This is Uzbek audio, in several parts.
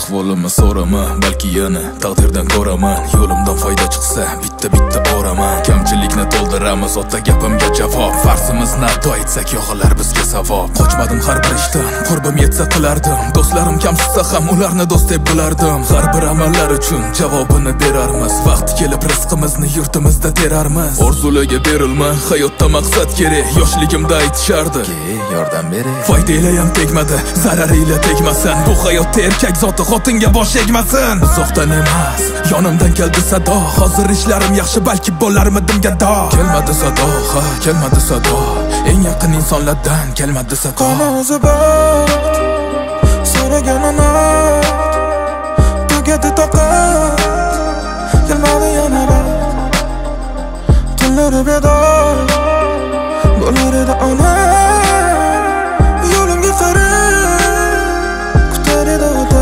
ahvolimni so'raman, balki yana taqdirdan ko'raman. Yo'limdan foyda chiqsa bitta boraman. Kamchilikni to'ldiramiz, ota gapimga javob. Farzimizni ado etsak yog'ilar bizga savob. Qochmadim har bir ishdan, qurbim yetsa qilardim. Do'stlarim kamsitsa ham ularni do'st deb bilardim. Har bir amallar uchun javobini berarmiz. Vaqti kelib rizqimizni yurtimizda terarmiz. Orzularga berilmay, hayotda maqsad kerak. Yoshligimda aytishardi, yordam bering. Foydanglar ham tegmadi, zararinglar tegmasin. Bu hayotda erkak zoti xotinga bosh egmasin. Uzoqdan emas, yonimdan keldi sado. Hozir ishlarim yaxshi, balki bo'larmidim gado. Kelmadi sado, ha, kelmadi sado. Eng yaqin insonlardan kelmadi sado. Qani o'zi bor, so'raganini tugadi toqat. Kelmadi yana tunlari bedor bo'lar edi ona. Yo'limga qarab kutar edi ota.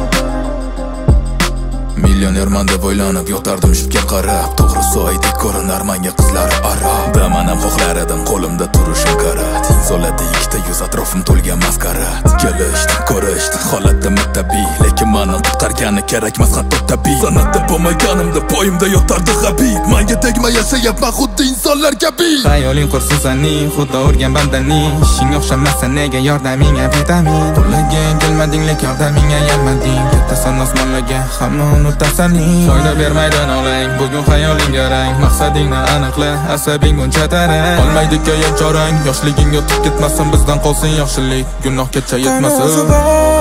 Millionerman deb o'ylanib yotardim shubga qarab. To'g'risi oydek ko'rinar menga qizlari arab. Daman ham xohlar edim qo'limda turishim karat. Insonlarda ikkita yuz, atrofim to'lgan maskarat. Kelishdim, ko'rishdim, holatda tabiiy, lekin meni qutqargani kerakmas hatto tabiiy. San'atda bo'lmaganimda poyimda yotardi Habib. Menga tegma yashayapman xuddi insonlar kabi. Xayoling qursin sening, xuddi urgan bandaning. Ishing o'xshamasa nega yordamingga vitamin. Qo'llagan kelmading, lekin yordamingga yalmading. Kattasan osmonlarga, hamma unutasaning. Foyda bermaydi nolang, bugun xayoling garang. Maqsadingni aniqla, asabing buncha tarang. Qolmaydi ko'yin chorang, yoshliging o'tib ketmasin, bizdan qolsin yaxshilik, gunohgacha yetmasin.